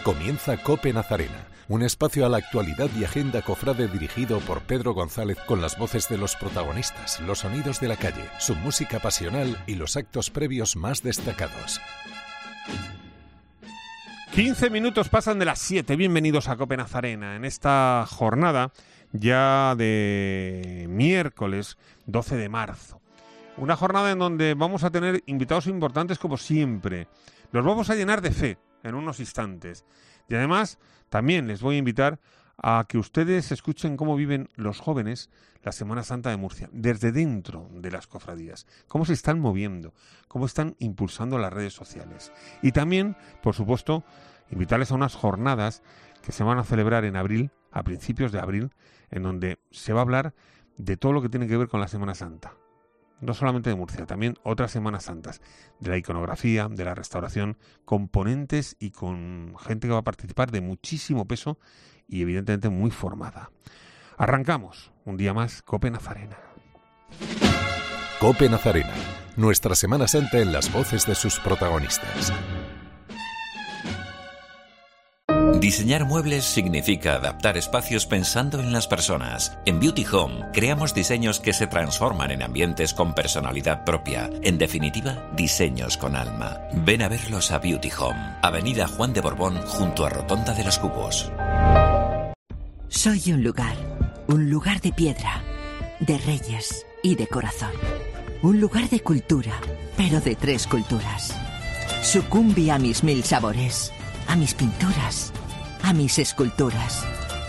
Comienza COPE Nazarena, un espacio a la actualidad y agenda cofrade dirigido por Pedro González con las voces de los protagonistas, los sonidos de la calle, su música pasional y los actos previos más destacados. 15 minutos pasan de las 7. Bienvenidos a COPE Nazarena. En esta jornada ya de miércoles 12 de marzo. Una jornada en donde vamos a tener invitados importantes como siempre. Los vamos a llenar de fe en unos instantes. Y además también les voy a invitar a que ustedes escuchen cómo viven los jóvenes la Semana Santa de Murcia, desde dentro de las cofradías, cómo se están moviendo, cómo están impulsando las redes sociales. Y también, por supuesto, invitarles a unas jornadas que se van a celebrar en abril, a principios de abril, en donde se va a hablar de todo lo que tiene que ver con la Semana Santa. No solamente de Murcia, también otras Semanas Santas, de la iconografía, de la restauración, con ponentes y con gente que va a participar de muchísimo peso y evidentemente muy formada. Arrancamos un día más COPE Nazarena. COPE Nazarena, nuestra Semana Santa en las voces de sus protagonistas. Diseñar muebles significa adaptar espacios pensando en las personas. En Beauty Home creamos diseños que se transforman en ambientes con personalidad propia. En definitiva, diseños con alma. Ven a verlos a Beauty Home, Avenida Juan de Borbón, junto a Rotonda de los Cubos. Soy un lugar de piedra, de reyes y de corazón. Un lugar de cultura, pero de 3 culturas. Sucumbí a mis 1000 sabores, a mis pinturas, a mis esculturas.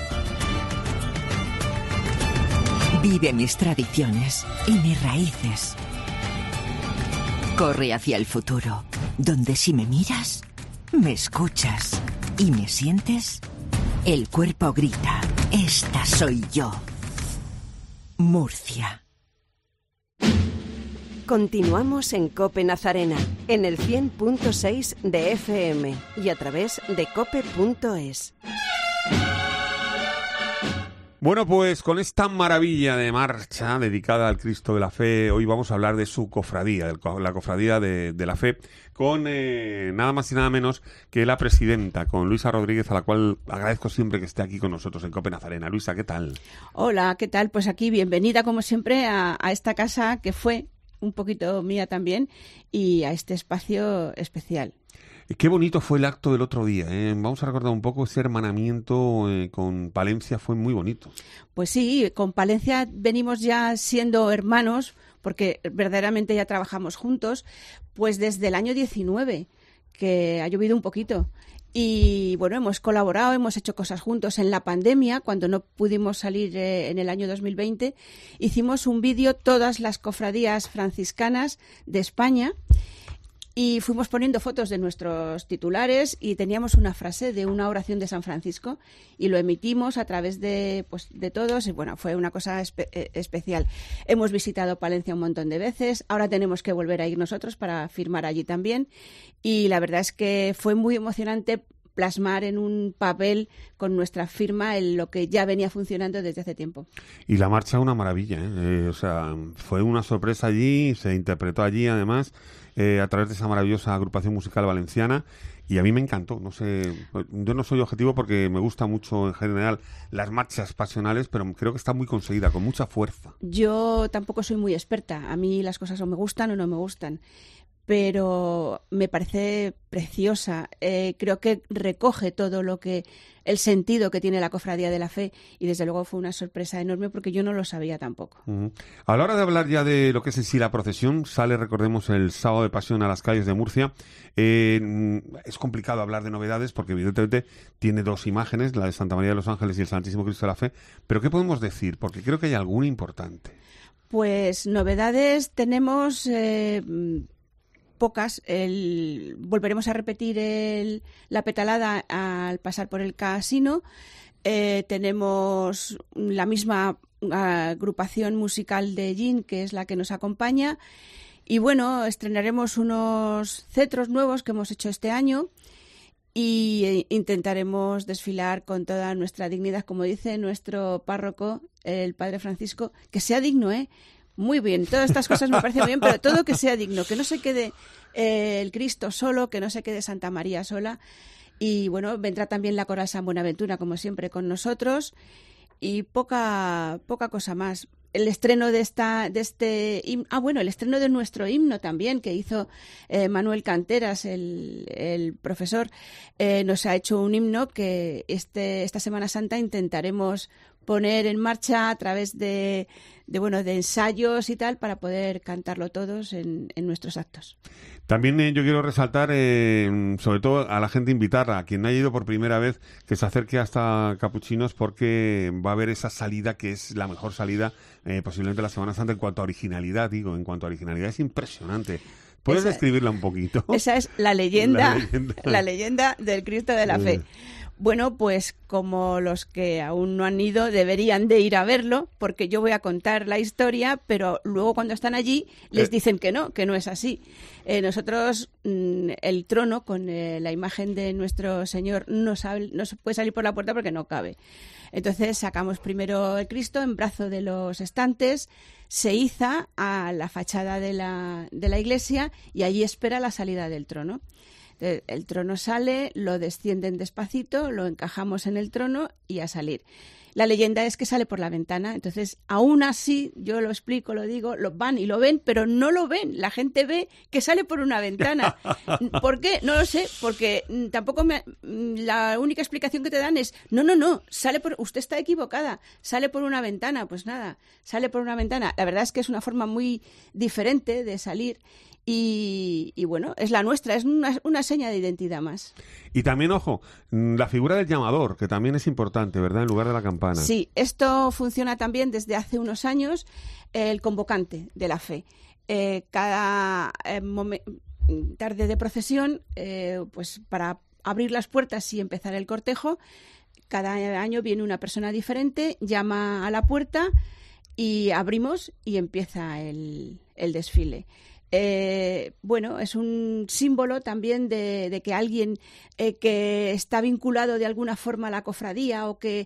Vive mis tradiciones y mis raíces. Corre hacia el futuro, donde si me miras, me escuchas y me sientes, el cuerpo grita, esta soy yo. Murcia. Continuamos en COPE Nazarena, en el 100.6 de FM y a través de cope.es. Bueno, pues con esta maravilla de marcha dedicada al Cristo de la Fe, hoy vamos a hablar de su cofradía, la cofradía de la Fe, con nada más y nada menos que la presidenta, con Luisa Rodríguez, a la cual agradezco siempre que esté aquí con nosotros en COPE Nazarena. Luisa, ¿qué tal? Hola, ¿qué tal? Pues aquí, bienvenida como siempre a esta casa que fue un poquito mía también, y a este espacio especial. Qué bonito fue el acto del otro día, ¿eh? Vamos a recordar un poco ese hermanamiento con Palencia, fue muy bonito. Pues sí, con Palencia venimos ya siendo hermanos, porque verdaderamente ya trabajamos juntos, pues desde el año 19, que ha llovido un poquito. Y bueno, hemos colaborado, hemos hecho cosas juntos. En la pandemia, cuando no pudimos salir en el año 2020, hicimos un vídeo, todas las cofradías franciscanas de España, y fuimos poniendo fotos de nuestros titulares y teníamos una frase de una oración de San Francisco y lo emitimos a través de todos, y bueno, fue una cosa especial. Hemos visitado Palencia un montón de veces, ahora tenemos que volver a ir nosotros para firmar allí también, y la verdad es que fue muy emocionante plasmar en un papel con nuestra firma en lo que ya venía funcionando desde hace tiempo. Y la marcha una maravilla, ¿eh? O sea, fue una sorpresa allí, se interpretó allí además a través de esa maravillosa agrupación musical valenciana, y a mí me encantó. No sé, yo no soy objetivo porque me gusta mucho en general las marchas pasionales, pero creo que está muy conseguida, con mucha fuerza. Yo tampoco soy muy experta, a mí las cosas o me gustan o no me gustan, pero me parece preciosa. Creo que recoge todo el sentido que tiene la Cofradía de la Fe, y desde luego fue una sorpresa enorme porque yo no lo sabía tampoco. A la hora de hablar ya de lo que es en sí la procesión, sale, recordemos, el sábado de Pasión a las calles de Murcia. Es complicado hablar de novedades porque evidentemente tiene 2 imágenes, la de Santa María de los Ángeles y el Santísimo Cristo de la Fe, pero ¿qué podemos decir? Porque creo que hay alguna importante. Pues novedades tenemos pocas. Volveremos a repetir la petalada al pasar por el casino. Tenemos la misma agrupación musical de Gin, que es la que nos acompaña. Y bueno, estrenaremos unos cetros nuevos que hemos hecho este año y intentaremos desfilar con toda nuestra dignidad, como dice nuestro párroco, el Padre Francisco, que sea digno, ¿eh? Muy bien, todas estas cosas me parecen muy bien, pero todo que sea digno, que no se quede el Cristo solo, que no se quede Santa María sola. Y bueno, vendrá también la Coral San Buenaventura, como siempre, con nosotros. Y poca cosa más. El estreno el estreno de nuestro himno también, que hizo Manuel Canteras, el profesor, nos ha hecho un himno que esta Semana Santa intentaremos poner en marcha a través de ensayos y tal, para poder cantarlo todos en nuestros actos. También yo quiero resaltar, sobre todo a la gente, invitarla, a quien haya ido por primera vez, que se acerque hasta Capuchinos, porque va a haber esa salida que es la mejor salida posiblemente la Semana Santa en cuanto a originalidad, es impresionante. ¿Puedes describirla un poquito? Esa es la leyenda del Cristo de la Fe. Bueno, pues como los que aún no han ido deberían de ir a verlo, porque yo voy a contar la historia, pero luego cuando están allí les dicen que no es así. Nosotros, el trono con la imagen de nuestro Señor no se puede salir por la puerta porque no cabe. Entonces sacamos primero el Cristo en brazo de los estantes, se iza a la fachada de la iglesia y allí espera la salida del trono. El trono sale, lo descienden despacito, lo encajamos en el trono y a salir. La leyenda es que sale por la ventana, entonces aún así, yo lo explico, lo digo, lo van y lo ven, pero no lo ven. La gente ve que sale por una ventana. ¿Por qué? No lo sé, porque tampoco la única explicación que te dan es no, usted está equivocada, sale por una ventana. Pues nada, sale por una ventana. La verdad es que es una forma muy diferente de salir. Y bueno, es la nuestra, es una seña de identidad más. Y también, ojo, la figura del llamador, que también es importante, ¿verdad?, en lugar de la campana. Sí, esto funciona también desde hace unos años, el convocante de la fe. Cada tarde de procesión, pues para abrir las puertas y empezar el cortejo, cada año viene una persona diferente, llama a la puerta y abrimos y empieza el desfile. Bueno, es un símbolo también de que alguien que está vinculado de alguna forma a la cofradía o que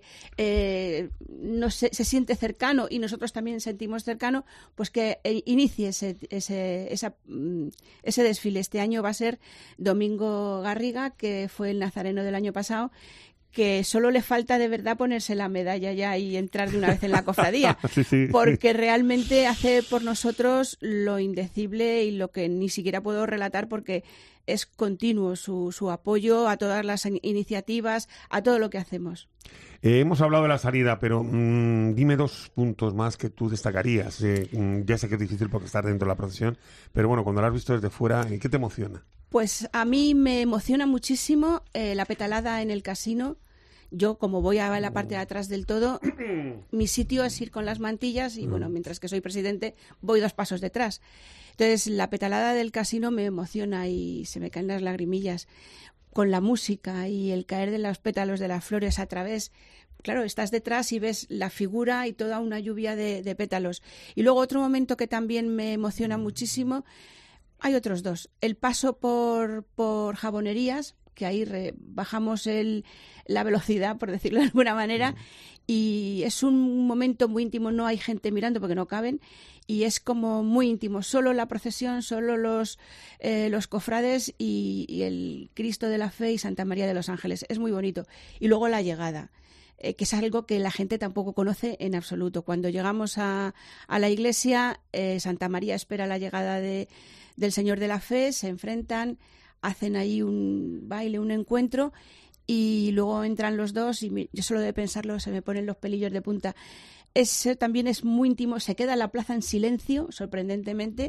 no se siente cercano y nosotros también sentimos cercano, pues que inicie ese desfile. Este año va a ser Domingo Garriga, que fue el nazareno del año pasado, que solo le falta de verdad ponerse la medalla ya y entrar de una vez en la cofradía, sí. Porque realmente hace por nosotros lo indecible y lo que ni siquiera puedo relatar, porque es continuo su apoyo a todas las iniciativas, a todo lo que hacemos. Hemos hablado de la salida, pero dime 2 puntos más que tú destacarías. Ya sé que es difícil porque estás dentro de la procesión, pero bueno, cuando la has visto desde fuera, ¿qué te emociona? Pues a mí me emociona muchísimo la petalada en el casino. Yo, como voy a la parte de atrás del todo, mi sitio es ir con las mantillas y, bueno, mientras que soy presidente, voy 2 pasos detrás. Entonces, la petalada del casino me emociona y se me caen las lagrimillas. Con la música y el caer de los pétalos de las flores a través, claro, estás detrás y ves la figura y toda una lluvia de pétalos. Y luego otro momento que también me emociona muchísimo, hay otros 2. El paso por Jabonerías, que ahí bajamos la velocidad, por decirlo de alguna manera, y es un momento muy íntimo, no hay gente mirando porque no caben, y es como muy íntimo, solo la procesión, solo los cofrades y el Cristo de la Fe y Santa María de los Ángeles. Es muy bonito. Y luego la llegada, que es algo que la gente tampoco conoce en absoluto. Cuando llegamos a la iglesia, Santa María espera la llegada del Señor de la Fe, se enfrentan, hacen ahí un baile, un encuentro, y luego entran los dos y yo solo de pensarlo se me ponen los pelillos de punta. También es muy íntimo, se queda la plaza en silencio, sorprendentemente,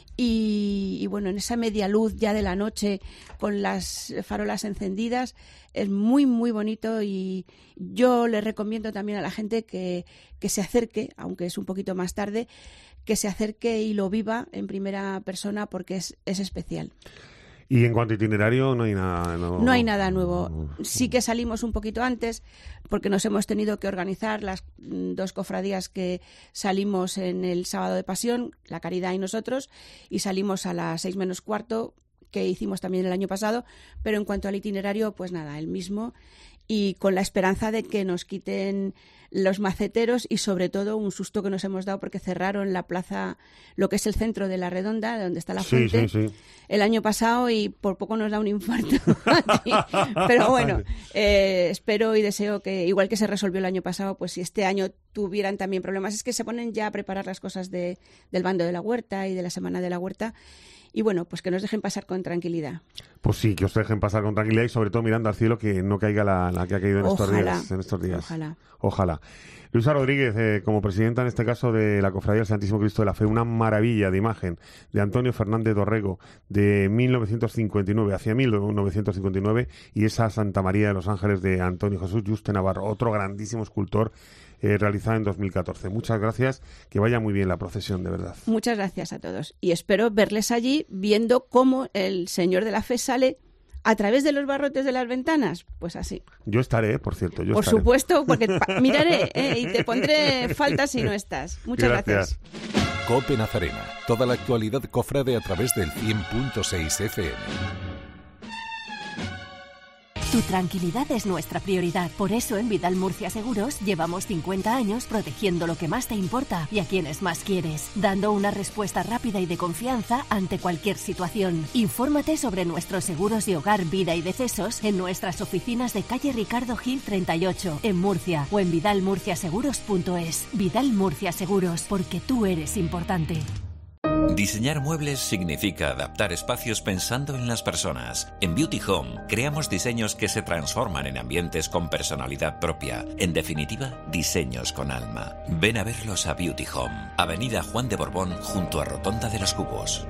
y bueno, en esa media luz ya de la noche con las farolas encendidas, es muy, muy bonito, y yo le recomiendo también a la gente que se acerque, aunque es un poquito más tarde, que se acerque y lo viva en primera persona, porque es especial. Y en cuanto a itinerario, no hay nada nuevo. No hay nada nuevo. Sí que salimos un poquito antes, porque nos hemos tenido que organizar las 2 cofradías que salimos en el sábado de Pasión, la Caridad y nosotros, y salimos a las 6 menos cuarto, que hicimos también el año pasado, pero en cuanto al itinerario, pues nada, el mismo, y con la esperanza de que nos quiten los maceteros y sobre todo un susto que nos hemos dado porque cerraron la plaza, lo que es el centro de la Redonda, donde está la fuente, el año pasado, y por poco nos da un infarto aquí. Pero bueno, espero y deseo que, igual que se resolvió el año pasado, pues si este año tuvieran también problemas, es que se ponen ya a preparar las cosas del bando de la huerta y de la semana de la huerta. Y bueno, pues que nos dejen pasar con tranquilidad. Pues sí, que os dejen pasar con tranquilidad y sobre todo mirando al cielo, que no caiga la que ha caído en estos días. Ojalá. Luisa Rodríguez, como presidenta en este caso de la Cofradía del Santísimo Cristo de la Fe, una maravilla de imagen de Antonio Fernández Dorrego de 1959, hacia 1959, y esa Santa María de los Ángeles de Antonio Jesús Yuste Navarro, otro grandísimo escultor, realizada en 2014. Muchas gracias, que vaya muy bien la procesión, de verdad. Muchas gracias a todos y espero verles allí viendo cómo el Señor de la Fe sale a través de los barrotes de las ventanas. Pues así. Yo estaré, por cierto. Por supuesto, porque miraré y te pondré faltas si no estás. Muchas gracias. COPE Nazarena. Toda la actualidad cofrade a través del 100.6 FM. Tu tranquilidad es nuestra prioridad. Por eso en Vidal Murcia Seguros llevamos 50 años protegiendo lo que más te importa y a quienes más quieres, dando una respuesta rápida y de confianza ante cualquier situación. Infórmate sobre nuestros seguros de hogar, vida y decesos en nuestras oficinas de calle Ricardo Gil 38, en Murcia, o en vidalmurciaseguros.es. Vidal Murcia Seguros, porque tú eres importante. Diseñar muebles significa adaptar espacios pensando en las personas. En Beauty Home creamos diseños que se transforman en ambientes con personalidad propia. En definitiva, diseños con alma. Ven a verlos a Beauty Home, Avenida Juan de Borbón, junto a Rotonda de los Cubos.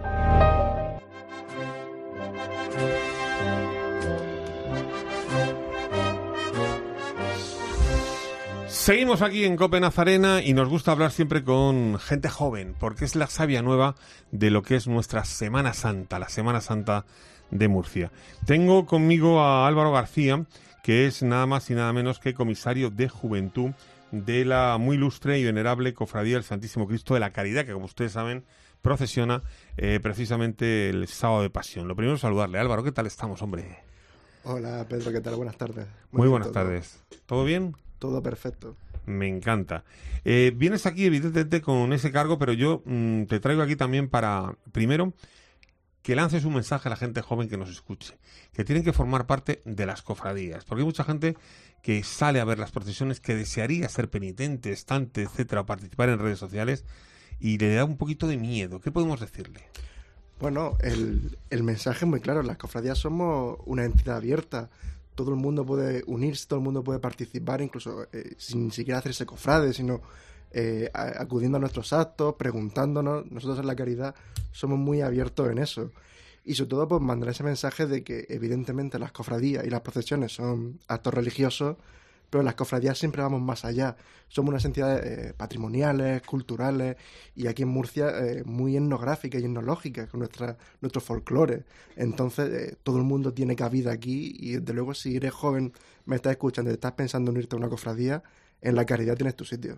Seguimos aquí en COPE Nazarena y nos gusta hablar siempre con gente joven, porque es la savia nueva de lo que es nuestra Semana Santa, la Semana Santa de Murcia. Tengo conmigo a Álvaro García, que es nada más y nada menos que comisario de Juventud de la muy ilustre y venerable Cofradía del Santísimo Cristo de la Caridad, que como ustedes saben procesiona precisamente el sábado de Pasión. Lo primero es saludarle. Álvaro, ¿qué tal estamos, hombre? Hola, Pedro, ¿qué tal? Buenas tardes. Muy buenas tardes. ¿Todo bien? Todo perfecto. Me encanta. Vienes aquí evidentemente con ese cargo, pero yo te traigo aquí también para, primero, que lances un mensaje a la gente joven que nos escuche, que tienen que formar parte de las cofradías, porque hay mucha gente que sale a ver las procesiones, que desearía ser penitente, estante, etcétera, o participar en redes sociales, y le da un poquito de miedo. ¿Qué podemos decirle? Bueno, el mensaje es muy claro. Las cofradías somos una entidad abierta. Todo el mundo puede unirse, todo el mundo puede participar, incluso sin siquiera hacerse cofrade, sino acudiendo a nuestros actos, preguntándonos. Nosotros en la Caridad somos muy abiertos en eso. Y sobre todo, pues mandar ese mensaje de que evidentemente las cofradías y las procesiones son actos religiosos, pero las cofradías siempre vamos más allá. Somos unas entidades patrimoniales, culturales, y aquí en Murcia muy etnográficas y etnológicas, con nuestro folclore. Entonces, todo el mundo tiene cabida aquí, y desde luego, si eres joven, me estás escuchando y estás pensando en unirte a una cofradía, en la Caridad tienes tu sitio.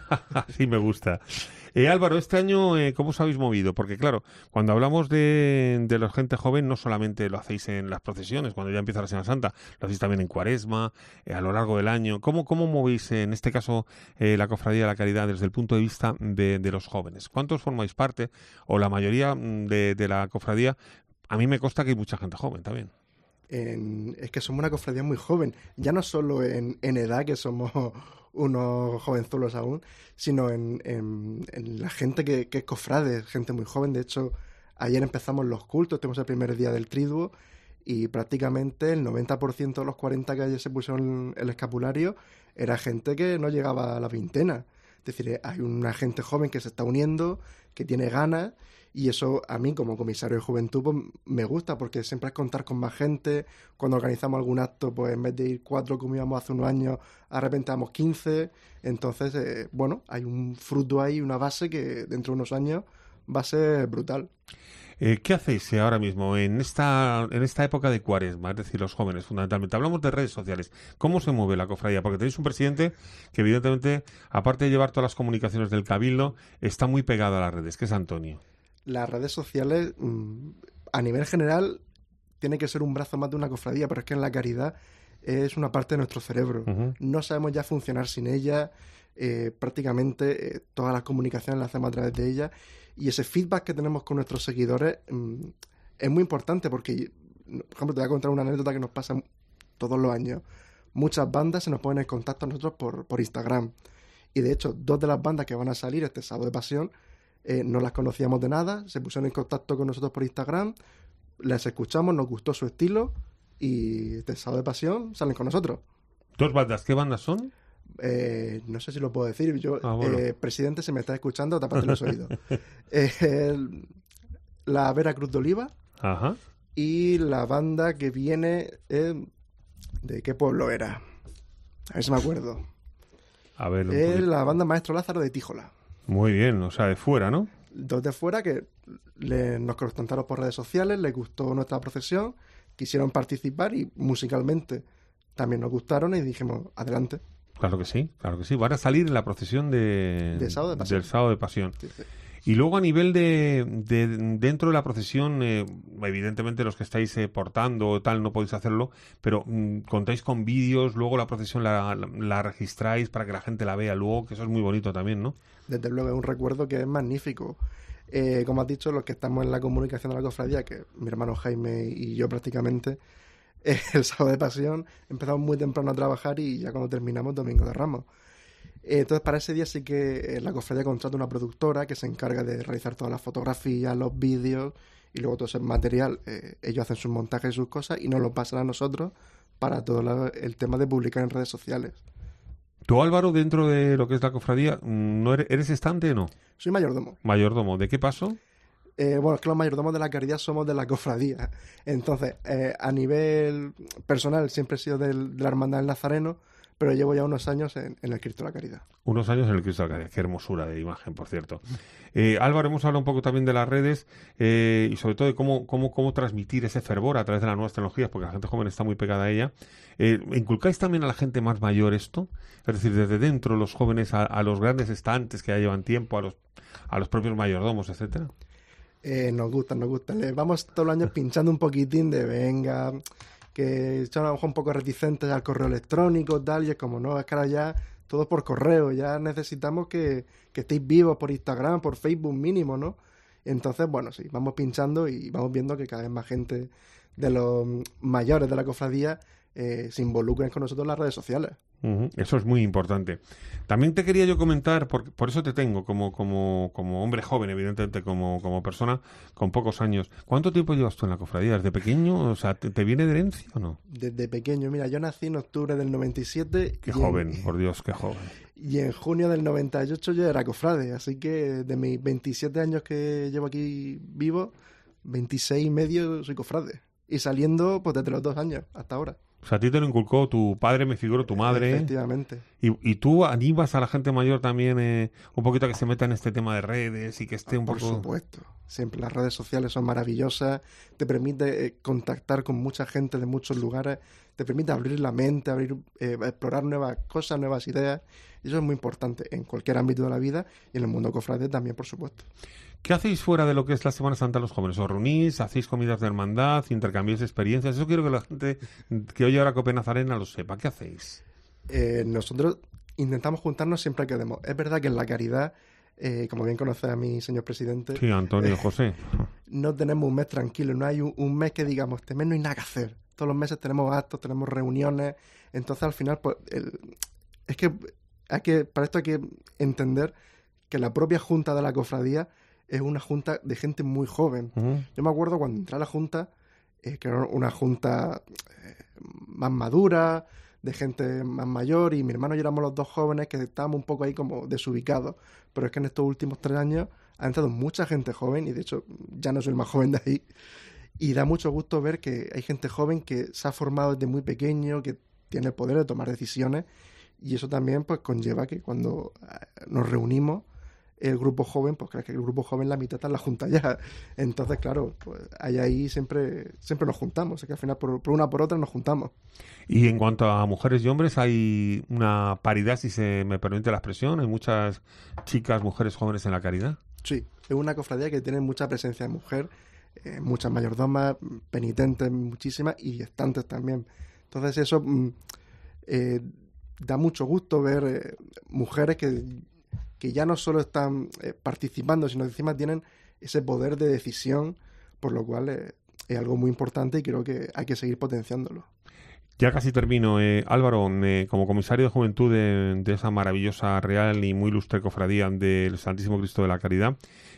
Sí, me gusta. Álvaro, este año, ¿cómo os habéis movido? Porque claro, cuando hablamos de la gente joven, no solamente lo hacéis en las procesiones, cuando ya empieza la Semana Santa, lo hacéis también en Cuaresma, a lo largo del año. ¿Cómo movéis, en este caso, la Cofradía de la Caridad desde el punto de vista de los jóvenes? ¿Cuántos formáis parte? O la mayoría de la cofradía. A mí me consta que hay mucha gente joven también. Es que somos una cofradía muy joven, ya no solo en edad, que somos unos jovenzuelos aún, sino en la gente que es cofrade, gente muy joven. De hecho, ayer empezamos los cultos, tenemos el primer día del triduo, y prácticamente el 90% de los 40 que ayer se pusieron el escapulario era gente que no llegaba a la veintena. Es decir, hay una gente joven que se está uniendo, que tiene ganas, y eso a mí como comisario de juventud pues, me gusta, porque siempre es contar con más gente. Cuando organizamos algún acto, pues en vez de ir 4 como íbamos hace unos años, de repente vamos 15. Entonces, bueno, hay un fruto ahí, una base que dentro de unos años va a ser brutal. ¿Qué hacéis ahora mismo en esta época de Cuaresma? Es decir, los jóvenes, fundamentalmente. Hablamos de redes sociales. ¿Cómo se mueve la cofradía? Porque tenéis un presidente que, evidentemente, aparte de llevar todas las comunicaciones del Cabildo, está muy pegado a las redes, que es Antonio. Las redes sociales, a nivel general tiene que ser un brazo más de una cofradía, pero es que en la caridad es una parte de nuestro cerebro. No sabemos ya funcionar sin ella. Prácticamente todas las comunicaciones las hacemos a través de ella, y ese feedback que tenemos con nuestros seguidores es muy importante, porque, por ejemplo, te voy a contar una anécdota que nos pasa todos los años. Muchas bandas se nos ponen en contacto a nosotros por Instagram, y de hecho 2 de las bandas que van a salir este sábado de Pasión no las conocíamos de nada, se pusieron en contacto con nosotros por Instagram, las escuchamos, nos gustó su estilo, y este sábado de Pasión salen con nosotros. 2 bandas, ¿qué bandas son? No sé si lo puedo decir. Yo, bueno. Presidente, si me está escuchando, tápate los oídos. La Veracruz de Oliva. Ajá. Y la banda que viene, ¿de qué pueblo era? A ver si me acuerdo. A ver. La banda Maestro Lázaro de Tíjola. Muy bien, o sea, de fuera, ¿no? 2 de fuera que nos contactaron por redes sociales, les gustó nuestra procesión, quisieron participar, y musicalmente también nos gustaron, y dijimos, adelante. Claro que sí, claro que sí. Van a salir en la procesión del Sábado de Pasión. Sí, sí. Y luego, a nivel de dentro de la procesión, evidentemente los que estáis portando o tal no podéis hacerlo, pero contáis con vídeos, luego la procesión la registráis para que la gente la vea luego, que eso es muy bonito también, ¿no? Desde luego, es un recuerdo que es magnífico. Como has dicho, los que estamos en la comunicación de la cofradía, que mi hermano Jaime y yo prácticamente, el sábado de Pasión empezamos muy temprano a trabajar, y ya cuando terminamos, Domingo de Ramos. Entonces, para ese día sí que la cofradía contrata una productora que se encarga de realizar todas las fotografías, los vídeos, y luego todo ese material. Ellos hacen sus montajes y sus cosas, y nos lo pasan a nosotros para todo el tema de publicar en redes sociales. Tú, Álvaro, dentro de lo que es la cofradía, ¿no eres estante o no? Soy mayordomo. Mayordomo. ¿De qué paso? Bueno, es que los mayordomos de la caridad somos de la cofradía. Entonces, a nivel personal siempre he sido de la Hermandad del Nazareno, pero llevo ya unos años en el Cristo de la Caridad. Unos años en el Cristo de la Caridad. Qué hermosura de imagen, por cierto. Álvaro, hemos hablado un poco también de las redes y sobre todo de cómo transmitir ese fervor a través de las nuevas tecnologías, porque la gente joven está muy pegada a ella. ¿Inculcáis también a la gente más mayor esto? Es decir, desde dentro, los jóvenes a los grandes estantes que ya llevan tiempo, a los propios mayordomos, etcétera. Nos gusta. Les vamos todos los años pinchando un poquitín de venga, que son a lo mejor un poco reticentes al correo electrónico, tal, y es como, no, es que ahora ya todo por correo, ya necesitamos que estéis vivos por Instagram, por Facebook mínimo, ¿no? Entonces, bueno, sí, vamos pinchando y vamos viendo que cada vez más gente de los mayores de la cofradía se involucren con nosotros en las redes sociales. Eso es muy importante. También te quería yo comentar, por eso te tengo como hombre joven, evidentemente, como persona con pocos años. ¿Cuánto tiempo llevas tú en la cofradía? ¿Desde pequeño? O sea, ¿te viene de herencia o no? Desde pequeño. Mira, yo nací en octubre del 97. Qué joven, por Dios, qué joven. Y en junio del 98 yo era cofrade, así que de mis 27 años que llevo aquí vivo, 26 y medio soy cofrade. Y saliendo, pues desde los 2 años hasta ahora. O sea, a ti te lo inculcó tu padre, me figuro, tu madre. Efectivamente. ¿Y tú animas a la gente mayor también un poquito a que se meta en este tema de redes y que esté un poco...? Por supuesto. Siempre las redes sociales son maravillosas. Te permite contactar con mucha gente de muchos lugares. Te permite abrir la mente, explorar nuevas cosas, nuevas ideas. Y eso es muy importante en cualquier ámbito de la vida y en el mundo cofrade también, por supuesto. ¿Qué hacéis fuera de lo que es la Semana Santa los jóvenes? ¿Os reunís? ¿Hacéis comidas de hermandad? ¿Intercambiáis experiencias? Eso quiero que la gente que oye ahora Cope Nazarena lo sepa. ¿Qué hacéis? Nosotros intentamos juntarnos siempre que demos. Es verdad que en la caridad, como bien conoce a mi señor presidente... Sí, Antonio José. No tenemos un mes tranquilo. No hay un mes que digamos, este mes no hay nada que hacer. Todos los meses tenemos actos, tenemos reuniones. Entonces, al final, pues para esto hay que entender que la propia junta de la cofradía es una junta de gente muy joven. Yo me acuerdo cuando entré a la junta, que era una junta más madura, de gente más mayor, y mi hermano y yo éramos los 2 jóvenes que estábamos un poco ahí como desubicados. Pero es que en estos últimos 3 años ha entrado mucha gente joven, y de hecho ya no soy el más joven de ahí. Y da mucho gusto ver que hay gente joven que se ha formado desde muy pequeño, que tiene el poder de tomar decisiones, y eso también pues conlleva que cuando nos reunimos, el grupo joven, pues crees que el grupo joven la mitad está en la junta ya. Entonces, claro, pues ahí siempre nos juntamos. Es que al final, por una por otra, nos juntamos. Y en cuanto a mujeres y hombres, ¿hay una paridad, si se me permite la expresión? ¿Hay muchas chicas, mujeres jóvenes en la caridad? Sí, es una cofradía que tiene mucha presencia de mujer. muchas mayordomas, penitentes muchísimas y gestantes también. Entonces eso da mucho gusto ver mujeres que ya no solo están participando, sino que encima tienen ese poder de decisión, por lo cual es algo muy importante y creo que hay que seguir potenciándolo. Ya casi termino. Álvaro, como comisario de Juventud de esa maravillosa, real y muy ilustre cofradía del Santísimo Cristo de la Caridad,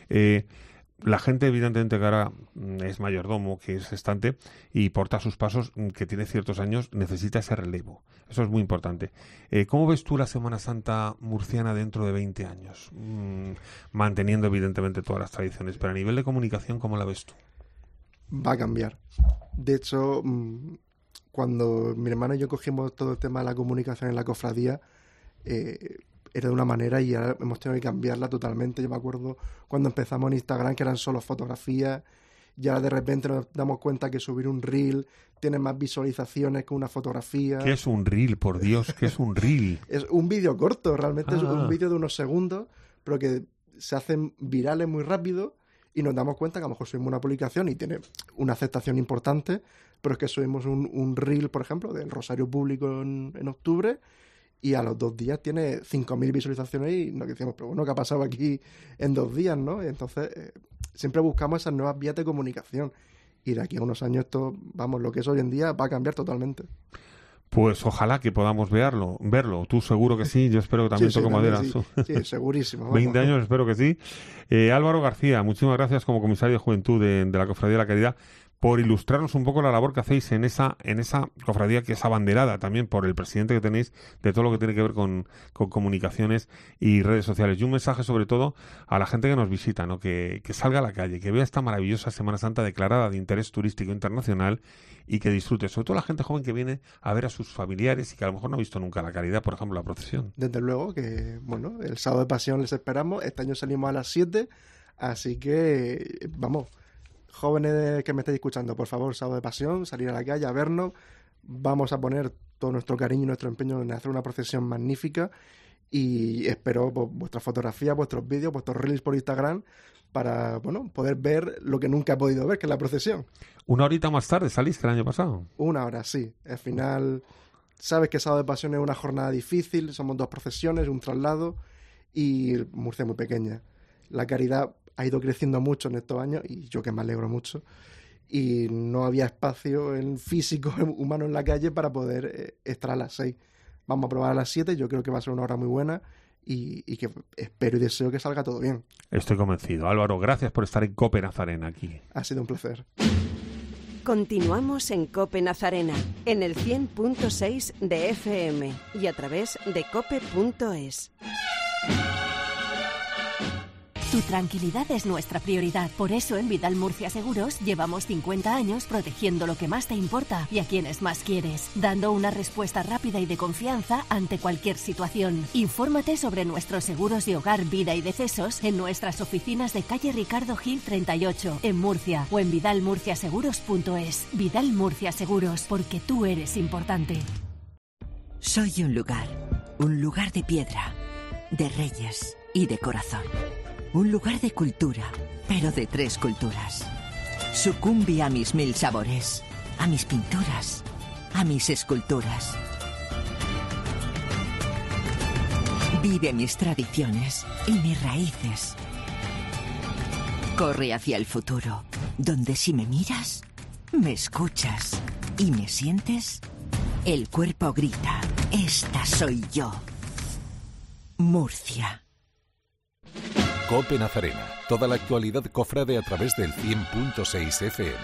la gente, evidentemente, que ahora es mayordomo, que es gestante y porta sus pasos, que tiene ciertos años, necesita ese relevo. Eso es muy importante. ¿Cómo ves tú la Semana Santa murciana dentro de 20 años? Manteniendo, evidentemente, todas las tradiciones, pero a nivel de comunicación, ¿cómo la ves tú? Va a cambiar. De hecho, cuando mi hermano y yo cogimos todo el tema de la comunicación en la cofradía, era de una manera y ahora hemos tenido que cambiarla totalmente. Yo me acuerdo cuando empezamos en Instagram que eran solo fotografías, y ahora de repente nos damos cuenta que subir un reel tiene más visualizaciones que una fotografía. ¿Qué es un reel? Por Dios, ¿qué es un reel? Es un vídeo corto, realmente es un vídeo de unos segundos, pero que se hacen virales muy rápido y nos damos cuenta que a lo mejor subimos una publicación y tiene una aceptación importante, pero es que subimos un reel, por ejemplo, del Rosario Público en octubre, y a los 2 días tiene 5.000 visualizaciones y nos decíamos, pero bueno, ¿qué ha pasado aquí en 2 días, no? Y entonces siempre buscamos esas nuevas vías de comunicación y de aquí a unos años esto, vamos, lo que es hoy en día va a cambiar totalmente. Pues ojalá que podamos verlo. Tú seguro que sí, yo espero que también toco madera. Sí, segurísimo. Vamos. 20 años espero que sí. Álvaro García, muchísimas gracias como comisario de Juventud de la Cofradía de la Caridad por ilustrarnos un poco la labor que hacéis en esa cofradía que es abanderada también por el presidente que tenéis de todo lo que tiene que ver con comunicaciones y redes sociales. Y un mensaje sobre todo a la gente que nos visita, ¿no? Que salga a la calle, que vea esta maravillosa Semana Santa declarada de interés turístico internacional y que disfrute, sobre todo la gente joven que viene a ver a sus familiares y que a lo mejor no ha visto nunca la Caridad, por ejemplo, la procesión. Desde luego que, bueno, el sábado de Pasión les esperamos, este año salimos a las 7, así que, vamos, jóvenes que me estáis escuchando, por favor, sábado de Pasión, salir a la calle a vernos, vamos a poner todo nuestro cariño y nuestro empeño en hacer una procesión magnífica y espero vuestras fotografías, vuestros vídeos, vuestros reels por Instagram para, bueno, poder ver lo que nunca he podido ver, que es la procesión. 1 horita más tarde salís que el año pasado. 1 hora, sí. Al final, sabes que sábado de Pasión es una jornada difícil, somos 2 procesiones, un traslado y Murcia es muy pequeña. La Caridad ha ido creciendo mucho en estos años y yo que me alegro mucho. Y no había espacio en físico humano en la calle para poder estar a las 6. Vamos a probar a las 7, yo creo que va a ser una hora muy buena y que espero y deseo que salga todo bien. Estoy convencido. Álvaro, gracias por estar en COPE Nazarena aquí. Ha sido un placer. Continuamos en COPE Nazarena, en el 100.6 de FM y a través de cope.es. Tu tranquilidad es nuestra prioridad. Por eso en Vidal Murcia Seguros llevamos 50 años protegiendo lo que más te importa y a quienes más quieres, dando una respuesta rápida y de confianza ante cualquier situación. Infórmate sobre nuestros seguros de hogar, vida y decesos en nuestras oficinas de calle Ricardo Gil 38, en Murcia, o en vidalmurciaseguros.es. Vidal Murcia Seguros, porque tú eres importante. Soy un lugar de piedra, de reyes y de corazón. Un lugar de cultura, pero de 3 culturas. Sucumbe a mis 1000 sabores, a mis pinturas, a mis esculturas. Vive mis tradiciones y mis raíces. Corre hacia el futuro, donde si me miras, me escuchas y me sientes, el cuerpo grita, esta soy yo. Murcia. COPE Nazarena. Toda la actualidad cofrade a través del 100.6 FM.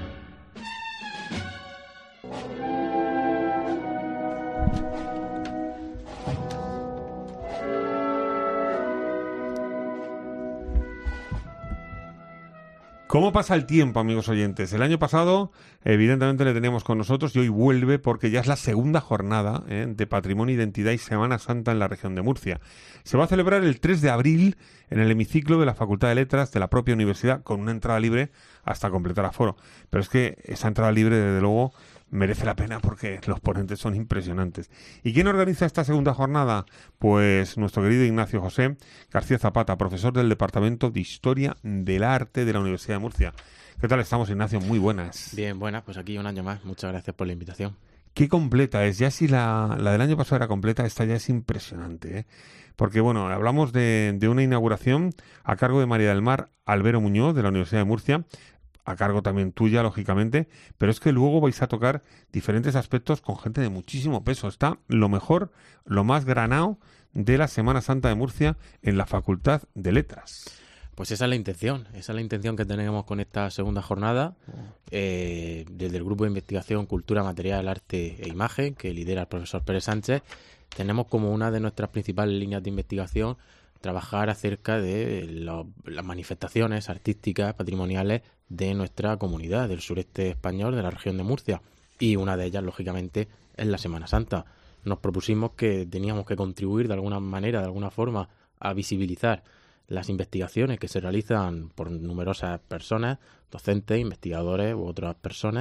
¿Cómo pasa el tiempo, amigos oyentes? El año pasado, evidentemente, le teníamos con nosotros y hoy vuelve porque ya es la segunda jornada de Patrimonio, Identidad y Semana Santa en la región de Murcia. Se va a celebrar el 3 de abril en el hemiciclo de la Facultad de Letras de la propia universidad con una entrada libre hasta completar aforo. Pero es que esa entrada libre, desde luego, merece la pena porque los ponentes son impresionantes. ¿Y quién organiza esta segunda jornada? Pues nuestro querido Ignacio José García Zapata, profesor del Departamento de Historia del Arte de la Universidad de Murcia. ¿Qué tal estamos, Ignacio? Muy buenas. Bien, buenas, pues aquí un año más. Muchas gracias por la invitación. Qué completa es. Ya si la del año pasado era completa, esta ya es impresionante, ¿eh? Porque, bueno, hablamos de una inauguración a cargo de María del Mar Albero Muñoz, de la Universidad de Murcia, a cargo también tuya, lógicamente, pero es que luego vais a tocar diferentes aspectos con gente de muchísimo peso. Está lo mejor, lo más granado de la Semana Santa de Murcia en la Facultad de Letras. Pues esa es la intención que tenemos con esta segunda jornada, desde el Grupo de Investigación Cultura, Material, Arte e Imagen, que lidera el profesor Pérez Sánchez. Tenemos como una de nuestras principales líneas de investigación trabajar acerca de las manifestaciones artísticas, patrimoniales de nuestra comunidad, del sureste español, de la región de Murcia. Y una de ellas, lógicamente, es la Semana Santa. Nos propusimos que teníamos que contribuir de alguna manera, de alguna forma, a visibilizar las investigaciones que se realizan por numerosas personas, docentes, investigadores u otras personas,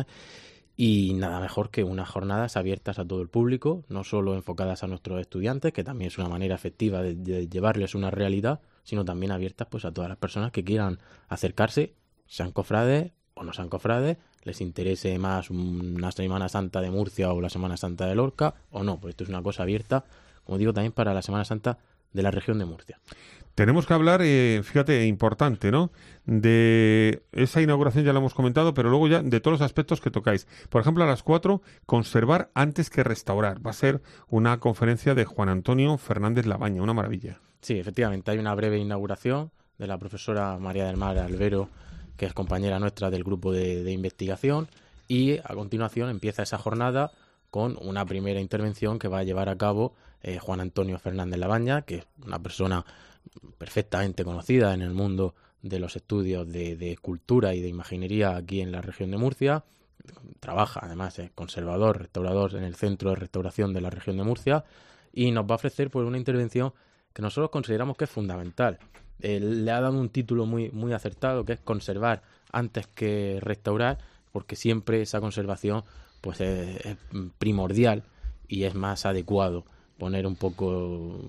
y nada mejor que unas jornadas abiertas a todo el público, no solo enfocadas a nuestros estudiantes, que también es una manera efectiva de llevarles una realidad, sino también abiertas pues a todas las personas que quieran acercarse, sean cofrades o no sean cofrades, les interese más una Semana Santa de Murcia o la Semana Santa de Lorca o no, pues esto es una cosa abierta, como digo, también para la Semana Santa de la región de Murcia. Tenemos que hablar, fíjate, importante, ¿no? De esa inauguración ya lo hemos comentado, pero luego ya de todos los aspectos que tocáis. Por ejemplo, a las 4, conservar antes que restaurar. Va a ser una conferencia de Juan Antonio Fernández Labaña, una maravilla. Sí, efectivamente, hay una breve inauguración de la profesora María del Mar Albero, que es compañera nuestra del grupo de investigación, y a continuación empieza esa jornada con una primera intervención que va a llevar a cabo Juan Antonio Fernández Labaña, que es una persona perfectamente conocida en el mundo de los estudios de cultura y de imaginería aquí en la región de Murcia. Trabaja, además, es conservador, restaurador en el Centro de Restauración de la región de Murcia, y nos va a ofrecer pues una intervención que nosotros consideramos que es fundamental. Le ha dado un título muy, muy acertado, que es conservar antes que restaurar, porque siempre esa conservación pues es primordial y es más adecuado poner un poco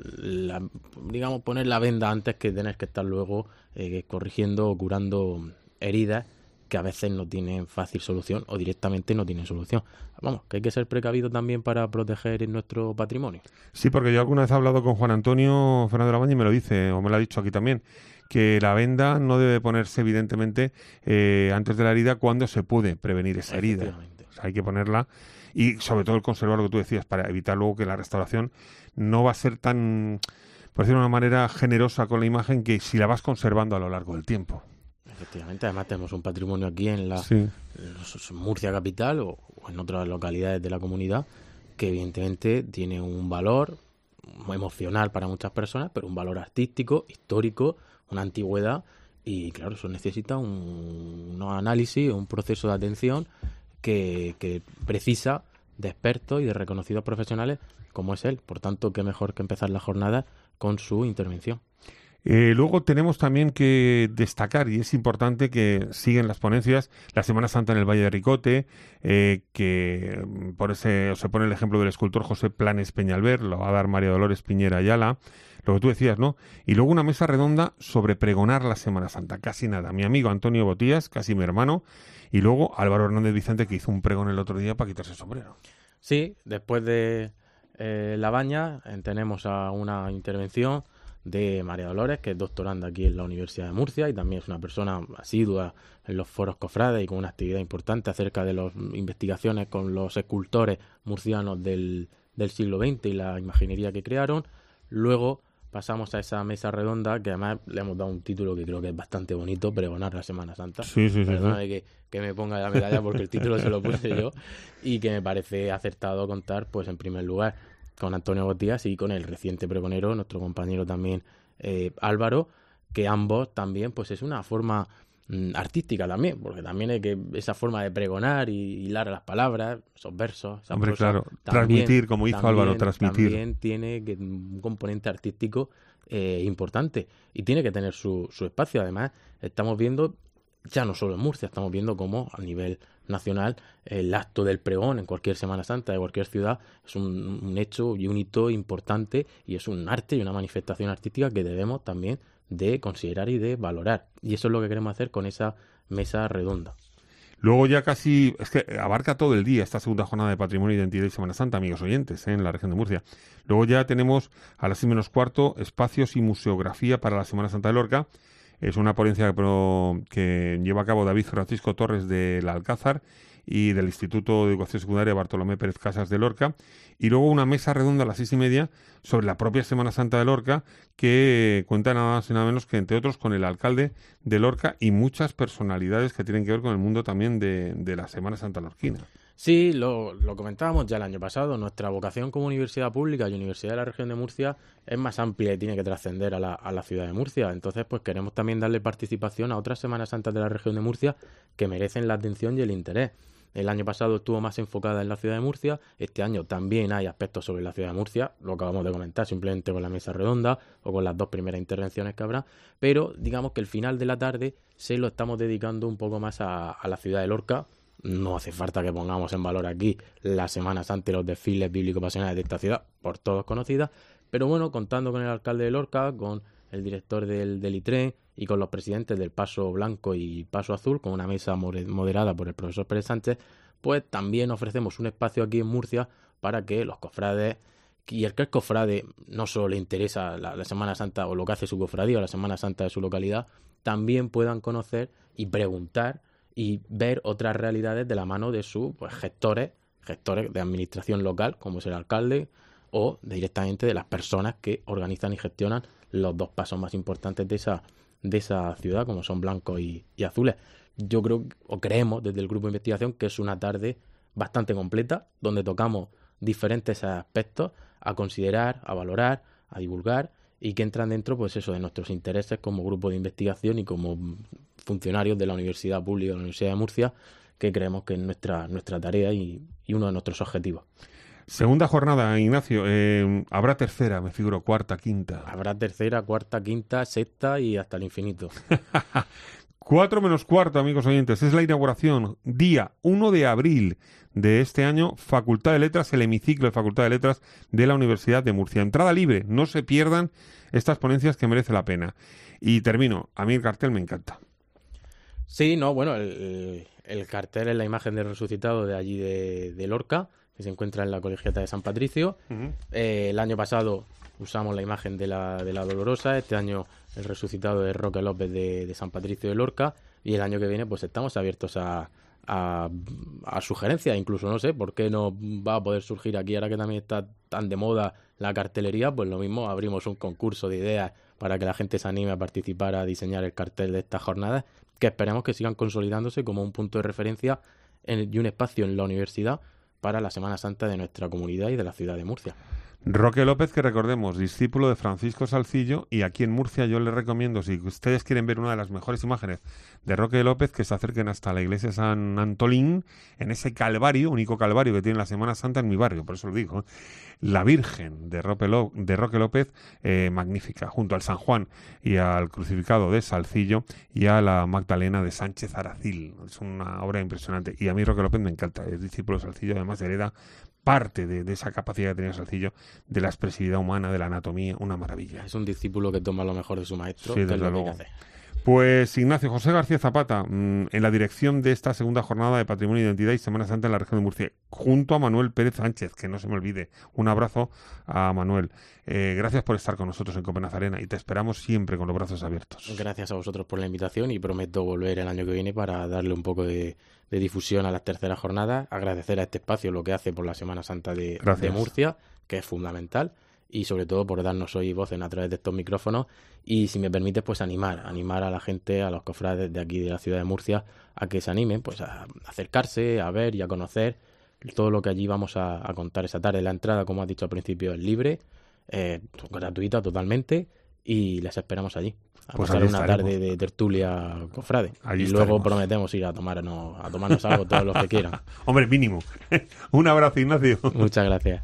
poner la venda antes que tener que estar luego corrigiendo o curando heridas que a veces no tienen fácil solución o directamente no tienen solución. Vamos, que hay que ser precavido también para proteger nuestro patrimonio. Sí, porque yo alguna vez he hablado con Juan Antonio Fernández Labaña y me lo dice, o me lo ha dicho aquí también, que la venda no debe ponerse evidentemente antes de la herida cuando se puede prevenir esa herida. O sea, hay que ponerla. Y sobre todo el conservar lo que tú decías, para evitar luego que la restauración no va a ser tan, por decirlo de una manera, generosa con la imagen que si la vas conservando a lo largo del tiempo. Efectivamente, además tenemos un patrimonio aquí en Murcia capital o en otras localidades de la comunidad que evidentemente tiene un valor emocional para muchas personas, pero un valor artístico, histórico, una antigüedad, y claro, eso necesita un análisis, un proceso de atención que precisa de expertos y de reconocidos profesionales como es él. Por tanto, qué mejor que empezar la jornada con su intervención. Luego tenemos también que destacar, y es importante que siguen las ponencias, la Semana Santa en el Valle de Ricote, que se pone el ejemplo del escultor José Planes Peñalver, lo va a dar María Dolores Piñera Ayala, lo que tú decías, ¿no? Y luego una mesa redonda sobre pregonar la Semana Santa, casi nada. Mi amigo Antonio Botías, casi mi hermano, y luego Álvaro Hernández Vicente, que hizo un pregón el otro día para quitarse el sombrero. Sí, después de Labaña tenemos a una intervención de María Dolores, que es doctoranda aquí en la Universidad de Murcia y también es una persona asidua en los foros cofrades y con una actividad importante acerca de las investigaciones con los escultores murcianos del siglo XX y la imaginería que crearon. Luego pasamos a esa mesa redonda, que además le hemos dado un título que creo que es bastante bonito, pregonar la Semana Santa. Sí. Perdóname que me ponga la medalla porque el título se lo puse yo, y que me parece acertado contar, pues en primer lugar, con Antonio Botías y con el reciente pregonero, nuestro compañero también Álvaro, que ambos también, pues es una forma artística también, porque también hay que esa forma de pregonar y hilar las palabras, esos versos, esa hombre, prosa, claro, también, transmitir, como hizo Álvaro, transmitir. También tiene un componente artístico importante y tiene que tener su espacio. Además, estamos viendo, ya no solo en Murcia, estamos viendo cómo a nivel nacional, el acto del pregón en cualquier Semana Santa de cualquier ciudad es un hecho y un hito importante, y es un arte y una manifestación artística que debemos también de considerar y de valorar. Y eso es lo que queremos hacer con esa mesa redonda. Luego ya casi, es que abarca todo el día esta segunda jornada de Patrimonio, Identidad y Semana Santa, amigos oyentes, en la región de Murcia. Luego ya tenemos a las 6:15 espacios y museografía para la Semana Santa de Lorca. Es una ponencia que lleva a cabo David Francisco Torres del Alcázar y del Instituto de Educación Secundaria Bartolomé Pérez Casas de Lorca. Y luego una mesa redonda a las 6:30 sobre la propia Semana Santa de Lorca, que cuenta nada más y nada menos que, entre otros, con el alcalde de Lorca y muchas personalidades que tienen que ver con el mundo también de la Semana Santa lorquina. Sí, lo comentábamos ya el año pasado. Nuestra vocación como universidad pública y universidad de la región de Murcia es más amplia y tiene que trascender a la ciudad de Murcia. Entonces, pues queremos también darle participación a otras Semanas Santas de la región de Murcia que merecen la atención y el interés. El año pasado estuvo más enfocada en la ciudad de Murcia. Este año también hay aspectos sobre la ciudad de Murcia, lo acabamos de comentar simplemente con la mesa redonda o con las dos primeras intervenciones que habrá, pero digamos que el final de la tarde se lo estamos dedicando un poco más a la ciudad de Lorca. No hace falta que pongamos en valor aquí la Semana Santa y los desfiles bíblico-pasionales de esta ciudad, por todos conocidas, pero bueno, contando con el alcalde de Lorca, con el director del ITREN y con los presidentes del Paso Blanco y Paso Azul, con una mesa moderada por el profesor Pérez Sánchez, pues también ofrecemos un espacio aquí en Murcia para que los cofrades, y el que es cofrade no solo le interesa la Semana Santa o lo que hace su cofradía o la Semana Santa de su localidad, también puedan conocer y preguntar y ver otras realidades de la mano de sus gestores de administración local, como es el alcalde, o directamente de las personas que organizan y gestionan los dos pasos más importantes de esa ciudad, como son blancos y azules. Yo creo, o creemos desde el grupo de investigación, que es una tarde bastante completa, donde tocamos diferentes aspectos a considerar, a valorar, a divulgar, y que entran dentro, pues eso, de nuestros intereses como grupo de investigación y como funcionarios de la Universidad Pública de la Universidad de Murcia, que creemos que es nuestra tarea y uno de nuestros objetivos. Segunda jornada, Ignacio. Habrá tercera, me figuro, cuarta, quinta. Habrá tercera, cuarta, quinta, sexta y hasta el infinito. 4:45, amigos oyentes. Es la inauguración, día 1 de abril de este año, Facultad de Letras, el hemiciclo de Facultad de Letras de la Universidad de Murcia. Entrada libre, no se pierdan estas ponencias que merece la pena. Y termino, a mí el cartel me encanta. Sí, no, bueno, el cartel es la imagen del resucitado de allí de Lorca, que se encuentra en la Colegiata de San Patricio. Uh-huh. El año pasado usamos la imagen de la Dolorosa, este año el resucitado de Roque López de San Patricio de Lorca, y el año que viene pues estamos abiertos a sugerencias, incluso no sé por qué no va a poder surgir aquí, ahora que también está tan de moda la cartelería, pues lo mismo, abrimos un concurso de ideas para que la gente se anime a participar, a diseñar el cartel de estas jornadas, que esperemos que sigan consolidándose como un punto de referencia y un espacio en la universidad para la Semana Santa de nuestra comunidad y de la ciudad de Murcia. Roque López, que recordemos, discípulo de Francisco Salcillo, y aquí en Murcia yo les recomiendo, si ustedes quieren ver una de las mejores imágenes de Roque López, que se acerquen hasta la iglesia de San Antolín, en ese calvario, único calvario que tiene la Semana Santa en mi barrio, por eso lo digo. La Virgen de Roque López, magnífica, junto al San Juan y al crucificado de Salcillo y a la Magdalena de Sánchez Aracil. Es una obra impresionante, y a mí Roque López me encanta, es discípulo de Salcillo, además hereda parte de esa capacidad que tenía Salcillo de la expresividad humana, de la anatomía, una maravilla. Es un discípulo que toma lo mejor de su maestro, sí, que es lo luego que hay que hacer. Pues Ignacio José García Zapata, en la dirección de esta segunda jornada de Patrimonio, Identidad y Semana Santa en la región de Murcia, junto a Manuel Pérez Sánchez, que no se me olvide. Un abrazo a Manuel. Gracias por estar con nosotros en Cope Nazarena y te esperamos siempre con los brazos abiertos. Gracias a vosotros por la invitación y prometo volver el año que viene para darle un poco de difusión a las terceras jornadas, agradecer a este espacio lo que hace por la Semana Santa de Murcia, que es fundamental, y sobre todo por darnos hoy voz a través de estos micrófonos, y si me permites, pues animar a la gente, a los cofrades de aquí de la ciudad de Murcia, a que se animen pues a acercarse, a ver y a conocer todo lo que allí vamos a contar esa tarde. La entrada, como has dicho al principio, es libre, gratuita totalmente, y les esperamos allí a pues pasar una tarde de tertulia cofrade. Allí y luego estaremos. Prometemos ir a tomarnos algo todos los que quieran. Hombre, mínimo. Un abrazo, Ignacio. Muchas gracias.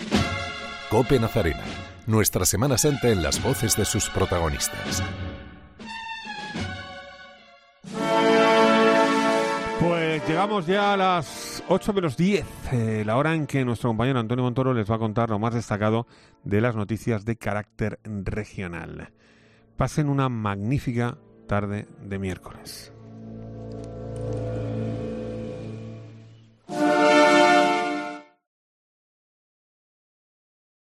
Cope Nazarena, nuestra Semana Santa en las voces de sus protagonistas. Pues Llegamos ya a las 8:10, la hora en que nuestro compañero Antonio Montoro les va a contar lo más destacado de las noticias de carácter regional. Pasen una magnífica tarde de miércoles.